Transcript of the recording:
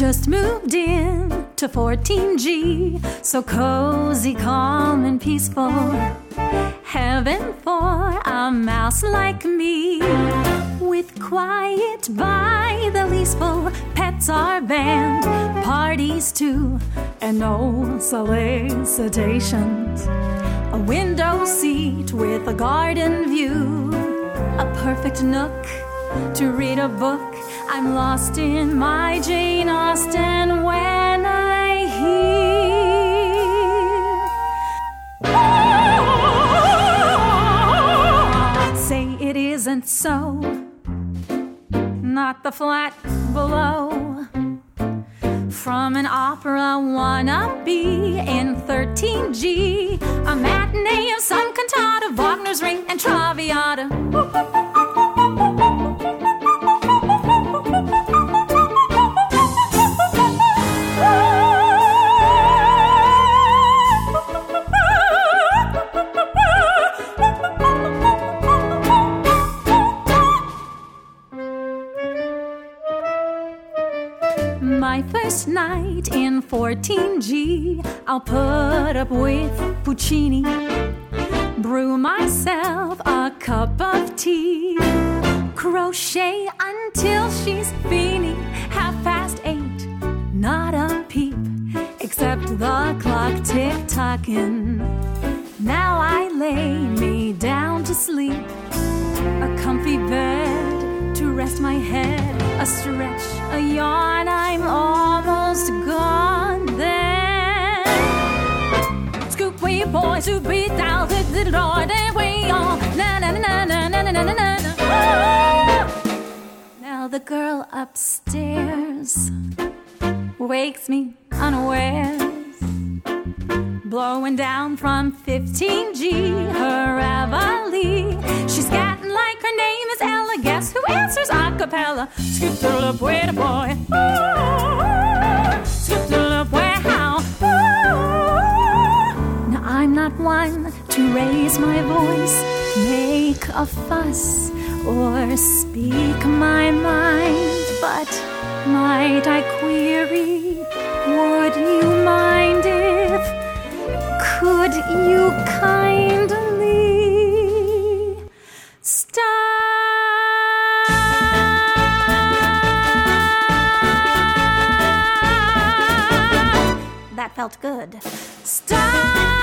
Just moved in to 14G, so cozy, calm, and peaceful. Heaven for a mouse like me. With quiet by the leaseful, pets are banned, parties too, and no solicitations. A window seat with a garden view, a perfect nook to read a book. I'm lost in my Jane Austen when I hear say it isn't so, not the flat below. From an opera wannabe in 13G, a matinee of some cantata, Wagner's Ring and Traviata. My first night in 14G, I'll put up with Puccini, brew myself a cup of tea, crochet until she's feeny. 8:30, not a peep, except the clock tick-tocking. Now I lay me down to sleep, a comfy bed to rest my head, a stretch, a yawn, I'm almost gone then. Scoop way boys who breathe out the little door, then way on, na na na na na na na na na. Now the girl upstairs wakes me unawares, blowing down from 15G, her reveille. She's scatting like her name is Ella. Guess who answers a cappella? Scoop the up, wait a boy. Scoop the up, where how? Now I'm not one to raise my voice, make a fuss, or speak my mind, but might I query, would you mind if, could you kindly stop? That felt good. Stop.